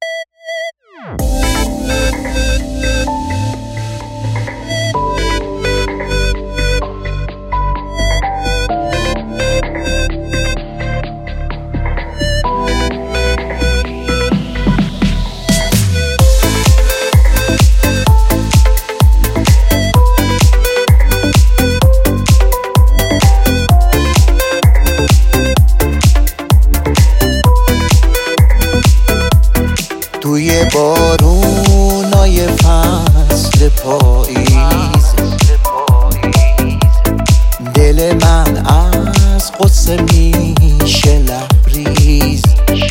توی بارونای فصل پاییز دل من از قصه میشه لبریز.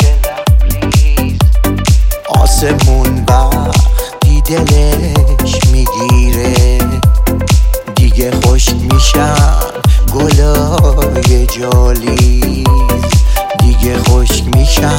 آسمون وقتی دلش میگیره دیگه خشک میشن گلای جالیز، دیگه خشک میشن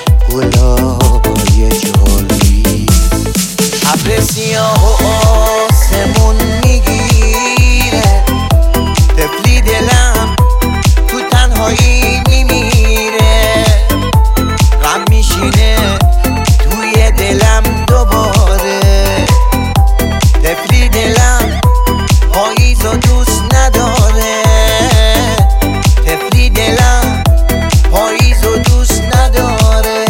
گلای جالیز. ابر سیاه و آسمون میگیره، طفلی دلم تو تنهایی میمیره. غم میشینه توی دلم دوباره، طفلی دلم پاییزو دوست نداره. طفلی دلم پاییزو دوست نداره،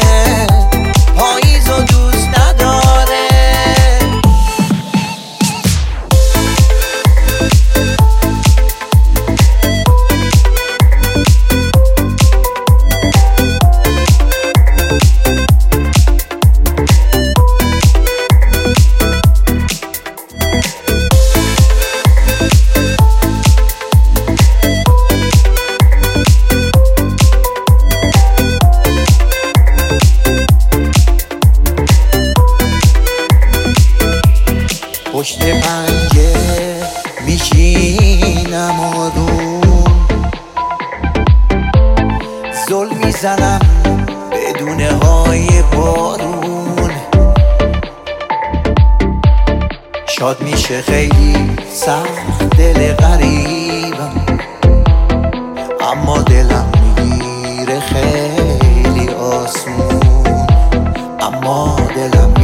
پاییزو دوست نداره. پشت پنجه میشینم آروم، زل میزنم بدون های بارون. شاد میشه خیلی سخت دل غریبم، اما دلم میگیره خیلی آسون، اما دلم